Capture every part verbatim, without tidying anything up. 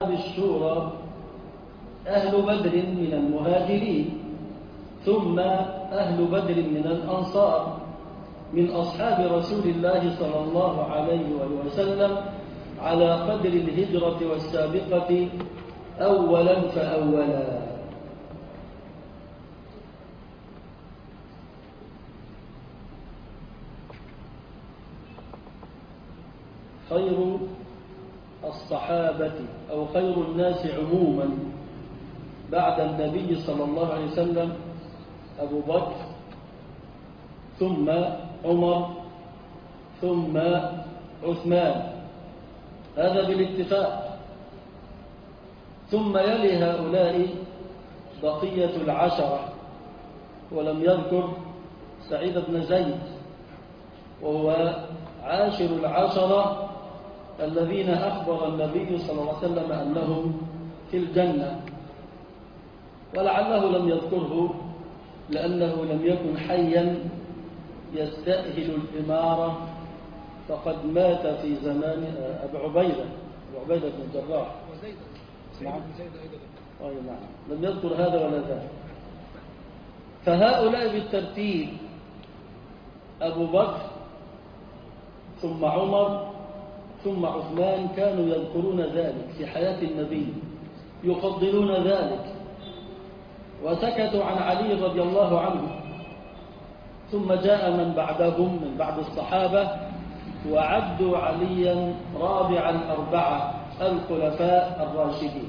الشورى أهل بدر من المهاجرين، ثم أهل بدر من الأنصار من أصحاب رسول الله صلى الله عليه وسلم على قدر الهجرة والسابقة أولا فأولا. خير الصحابة أو خير الناس عموما بعد النبي صلى الله عليه وسلم أبو بكر، ثم عمر، ثم عثمان، هذا بالاتفاق. ثم يلي هؤلاء بقية العشرة، ولم يذكر سعيد بن زيد وهو عاشر العشرة الذين أخبر النبي صلى الله عليه وسلم أنهم في الجنة، ولعله لم يذكره لأنه لم يكن حيا يستأهل الإمارة، فقد مات في زمان أبي عبيدة أبو عبيدة بن الجراح. نعم. نعم. لم يذكر هذا ولا ذاك. فهؤلاء بالترتيب أبو بكر ثم عمر ثم عثمان كانوا يذكرون ذلك في حياة النبي، يفضلون ذلك، وسكتوا عن علي رضي الله عنه. ثم جاء من بعدهم من بعد الصحابة وعدوا عليا رابع الأربعة الخلفاء الراشدين.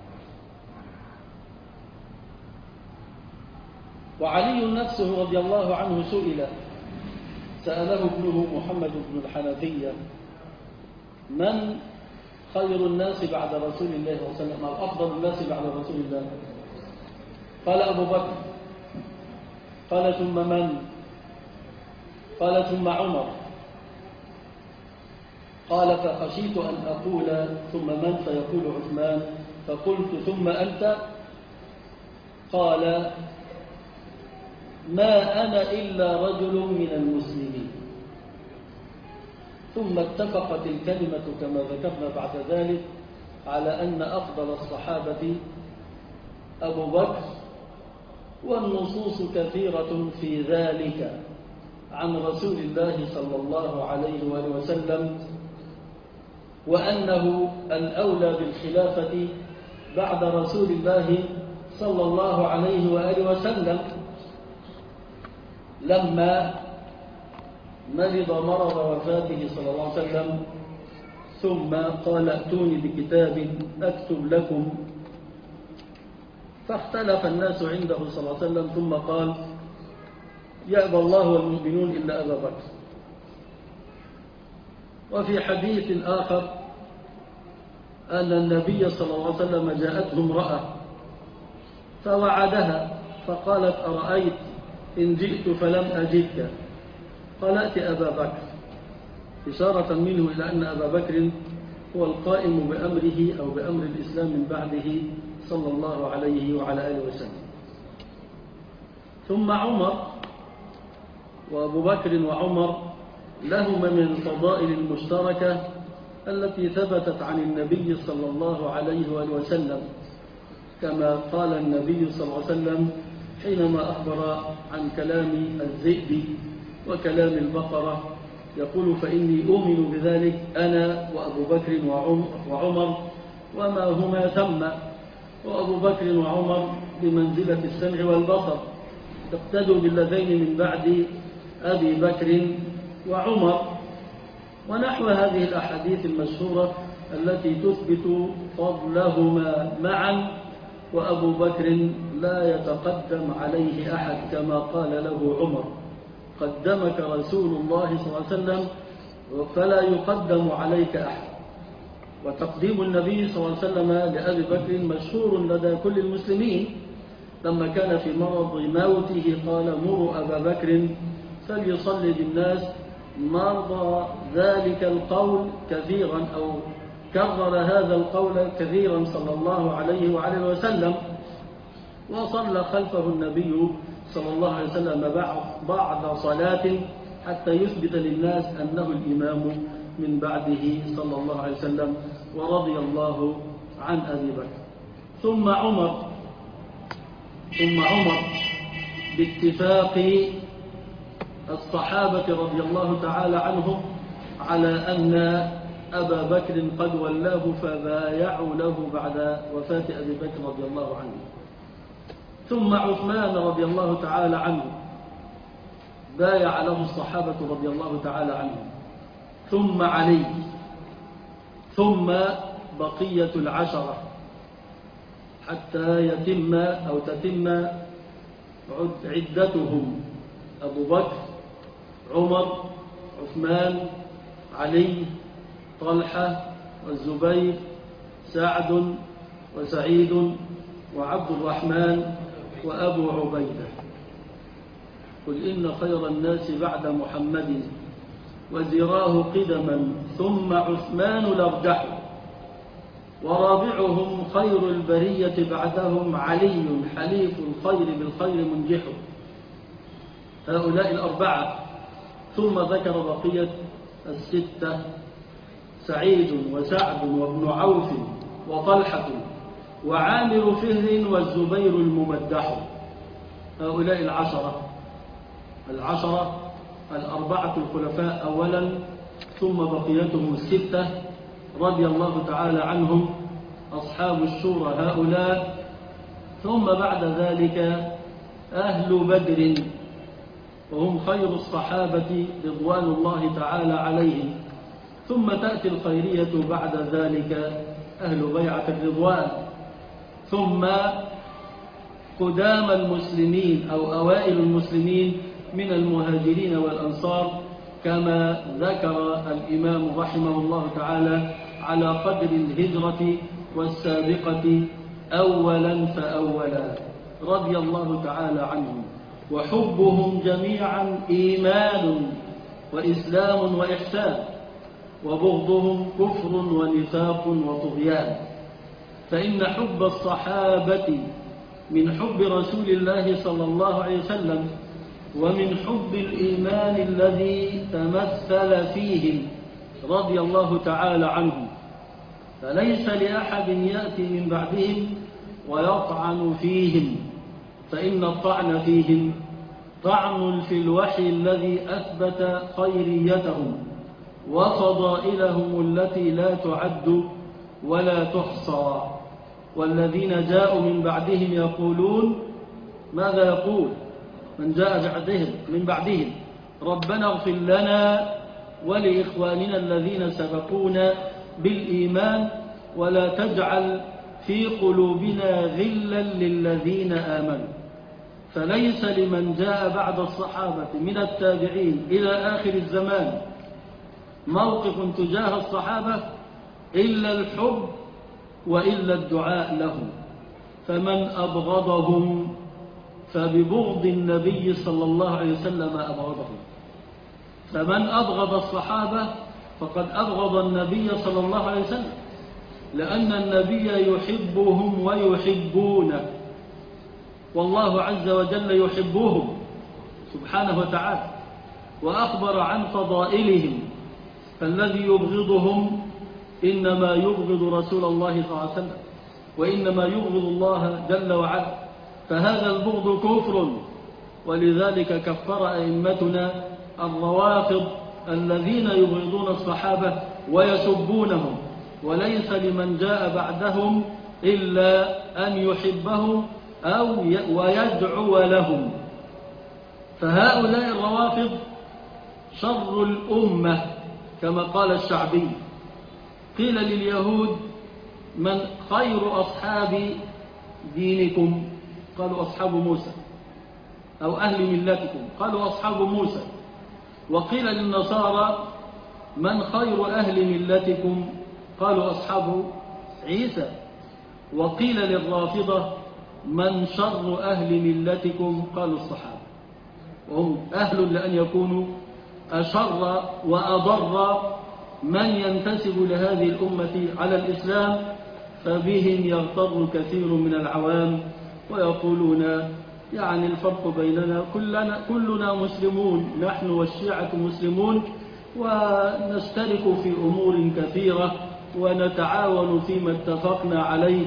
وعلي نفسه رضي الله عنه سئل، سأله ابنه محمد بن الحنفية: من خير الناس بعد رسول الله صلى الله عليه وسلم، أو أفضل الناس بعد رسول الله؟ قال أبو بكر. قال ثم من؟ قال ثم عمر. قال فخشيت أن أقول ثم من فيقول عثمان، فقلت ثم أنت؟ قال ما أنا إلا رجل من المسلمين. ثم اتفقت الكلمة كما ذكرنا بعد ذلك على أن أفضل الصحابة أبو بكر، والنصوص كثيرة في ذلك عن رسول الله صلى الله عليه وآله وسلم، وأنه الأولى بالخلافة بعد رسول الله صلى الله عليه وآله وسلم. لما مرض مرض وفاته صلى الله عليه وسلم ثم قال ائتوني بكتاب أكتب لكم، فاختلف الناس عنده صلى الله عليه وسلم، ثم قال يأبى الله والمؤمنون إلا أبا بكر. وفي حديث آخر أن النبي صلى الله عليه وسلم جاءته امرأة فوعدها فقالت أرأيت إن جئت فلم أجدك؟ قال ائت أبا بكر، إشارة منه إلى أن أبا بكر هو القائم بأمره أو بأمر الإسلام من بعده صلى الله عليه وعلى آله وسلم. ثم عمر، وأبو بكر وعمر لهما من الفضائل المشتركة التي ثبتت عن النبي صلى الله عليه وآله وسلم، كما قال النبي صلى الله عليه وسلم حينما أخبر عن كلام الذئب وكلام البقرة، يقول فإني أؤمن بذلك أنا وأبو بكر وعمر وما هما ثم، وأبو بكر وعمر بمنزلة السمع والبصر، تقتدوا بالذين من بعد أبي بكر وعمر. ونحو هذه الأحاديث المشهورة التي تثبت فضلهما معا، وأبو بكر لا يتقدم عليه أحد كما قال له عمر: قدمك رسول الله صلى الله عليه وسلم فلا يقدم عليك أحد. وتقديم النبي صلى الله عليه وسلم لأبي بكر مشهور لدى كل المسلمين. لما كان في مرض موته قال: مروا أبا بكر فليصلي بالناس. مرضى ذلك القول كثيرا، أو كرر هذا القول كثيرا صلى الله عليه وعلى وسلم، وصلى خلفه النبي صلى الله عليه وسلم بعد صلاة حتى يثبت للناس أنه الإمام من بعده صلى الله عليه وسلم. ورضي الله عن أبي بكر. ثم عمر ثم عمر باتفاق الصحابة رضي الله تعالى عنهم على أن أبا بكر قد ولاه فبايعوا له بعد وفاة أبي بكر رضي الله عنه. ثم عثمان رضي الله تعالى عنه بايع له الصحابة رضي الله تعالى عنهم. ثم علي، ثم بقية العشرة حتى يتم أو تتم عدتهم: أبو بكر، عمر، عثمان، علي، طلحة والزبير، سعد وسعيد وعبد الرحمن وأبو عبيدة. قل إن خير الناس بعد محمد وزراه قدما ثم عثمان الأرجح، ورابعهم خير البرية بعدهم علي حليف الخير بالخير منجح. هؤلاء الأربعة. ثم ذكر بقية الستة: سعيد وسعد وابن عوف وطلحة وعامر فهر والزبير الممدح. هؤلاء العشرة العشرة الأربعة الخلفاء أولا، ثم بقيتهم الستة رضي الله تعالى عنهم أصحاب الشورى هؤلاء. ثم بعد ذلك أهل بدر وهم خير الصحابة رضوان الله تعالى عليهم. ثم تأتي الخيرية بعد ذلك أهل بيعة الرضوان. ثم قدام المسلمين أو أوائل المسلمين من المهاجرين والأنصار، كما ذكر الإمام رحمه الله تعالى على قدر الهجرة والسابقة أولا فأولا رضي الله تعالى عنهم. وحبهم جميعا إيمان وإسلام وإحسان، وبغضهم كفر ونفاق وطغيان. فإن حب الصحابة من حب رسول الله صلى الله عليه وسلم، ومن حب الإيمان الذي تمثل فيهم رضي الله تعالى عنهم. فليس لأحد يأتي من بعدهم ويطعن فيهم، فإن الطعن فيهم طعن في الوحي الذي أثبت خيريتهم وفضائلهم التي لا تعد ولا تحصى. والذين جاءوا من بعدهم يقولون: ماذا يقول من جاء بعدهم من بعدهم؟ ربنا اغفر لنا ولإخواننا الذين سبقونا بالإيمان ولا تجعل في قلوبنا غلا للذين آمنوا. فليس لمن جاء بعد الصحابة من التابعين إلى آخر الزمان موقف تجاه الصحابة إلا الحب وإلا الدعاء لهم. فمن أبغضهم فببغض النبي صلى الله عليه وسلم أبغضهم. فمن أبغض الصحابة فقد أبغض النبي صلى الله عليه وسلم، لأن النبي يحبهم ويحبونه، والله عز وجل يحبهم سبحانه وتعالى، وأخبر عن فضائلهم. فالذي يبغضهم إنما يبغض رسول الله صلى الله عليه وسلم، وإنما يبغض الله جل وعلا. فهذا البغض كفر، ولذلك كفر أئمتنا الروافض الذين يبغضون الصحابة ويسبونهم. وليس لمن جاء بعدهم إلا أن يحبهم أو ويدعو لهم. فهؤلاء الروافض شر الأمة كما قال الشعبي. قيل لليهود: من خير أصحاب دينكم؟ قالوا: أصحاب موسى. أو أهل ملتكم؟ قالوا: أصحاب موسى. وقيل للنصارى: من خير أهل ملتكم؟ قالوا: أصحاب عيسى. وقيل للرافضة: من شر أهل ملتكم؟ قالوا: الصحابة. وهم أهل لأن يكونوا أشر وأضر من ينتسب لهذه الأمة على الإسلام، فبهم يغتر كثير من العوام ويقولون: يعني الفرق بيننا كلنا, كلنا مسلمون، نحن والشيعة مسلمون ونشترك في أمور كثيرة ونتعاون فيما اتفقنا عليه،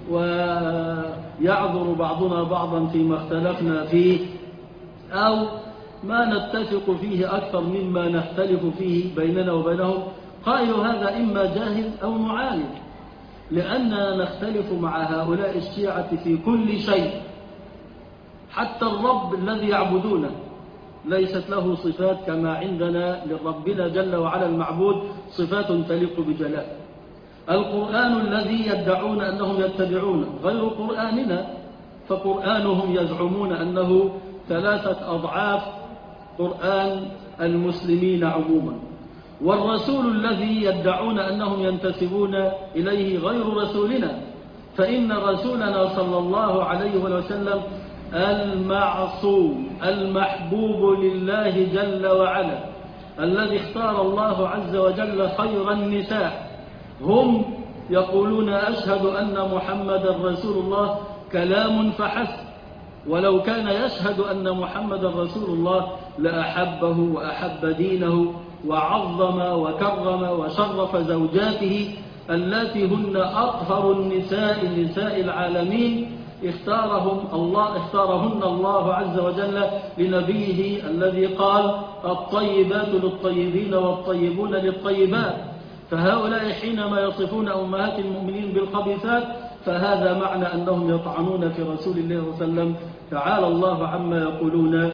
ويعذر بعضنا بعضا فيما اختلفنا فيه، أو ما نتفق فيه أكثر مما نختلف فيه بيننا وبينهم. قائل هذا إما جاهل أو معاند، لأننا نختلف مع هؤلاء الشيعة في كل شيء. حتى الرب الذي يعبدونه ليست له صفات كما عندنا لربنا جل وعلا المعبود صفات تليق بجلاله. القرآن الذي يدعون أنهم يتبعونه غير قرآننا، فقرآنهم يزعمون أنه ثلاثة أضعاف قرآن المسلمين عموما. والرسول الذي يدعون أنهم ينتسبون إليه غير رسولنا، فإن رسولنا صلى الله عليه وسلم المعصوم المحبوب لله جل وعلا، الذي اختار الله عز وجل خير النساء. هم يقولون أشهد أن محمد رسول الله كلام فحسب، ولو كان يشهد أن محمد رسول الله لأحبه وأحب دينه وعظم وكرم وشرف زوجاته التي هن أطهر النساء نساء العالمين، اختارهم الله اختارهن الله عز وجل لنبيه الذي قال الطيبات للطيبين والطيبون للطيبات. فهؤلاء حينما يصفون أمهات المؤمنين بالخبيثات فهذا معنى أنهم يطعنون في رسول الله صلى الله عليه وسلم. تعالى الله عما يقولون.